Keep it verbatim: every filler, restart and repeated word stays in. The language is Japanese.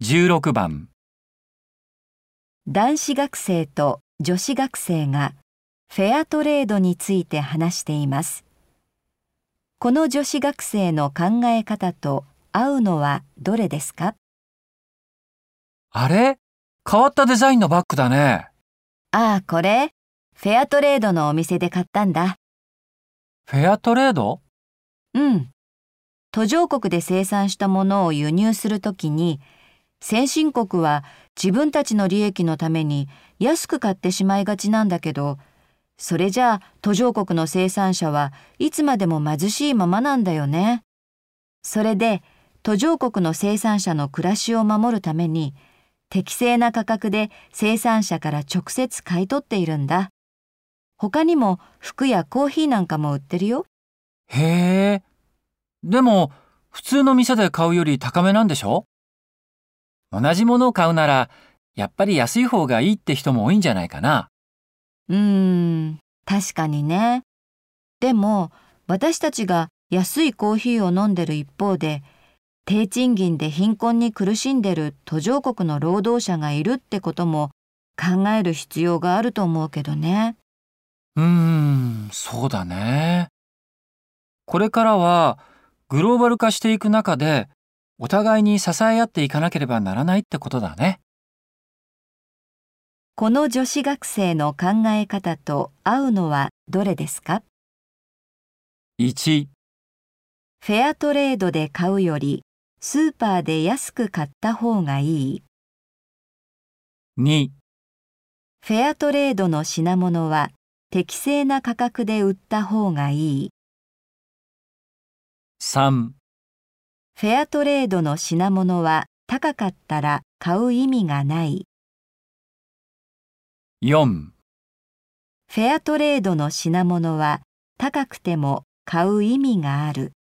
じゅうろくばん。 男子学生と女子学生がフェアトレードについて話しています。この女子学生の考え方と合うのはどれですか？ あれ？変わったデザインのバッグだね。 ああ、これ、フェアトレードのお店で買ったんだ。 フェアトレード？ うん。途上国で生産したものを輸入するときに、先進国は自分たちの利益のために安く買ってしまいがちなんだけど、それじゃあ途上国の生産者はいつまでも貧しいままなんだよね。それで途上国の生産者の暮らしを守るために、適正な価格で生産者から直接買い取っているんだ。他にも服やコーヒーなんかも売ってるよ。 へえ。でも、普通の店で買うより高めなんでしょ？同じものを買うなら、やっぱり安い方がいいって人も多いんじゃないかな。 うーん、確かにね。でも、私たちが安いコーヒーを飲んでる一方で、低賃金で貧困に苦しんでる途上国の労働者がいるってことも考える必要があると思うけどね。 うーん、そうだね。これからは、グローバル化していく中で、お互いに支え合っていかなければならないってことだね。 この女子学生の考え方と合うのはどれですか？ いち、 フェアトレードで買うよりスーパーで安く買った方がいい。 に、 フェアトレードの品物は適正な価格で売った方がいい。 さん、 フェアトレードの品物は高かったら買う意味がない。 よん、 フェアトレードの品物は高くても買う意味がある。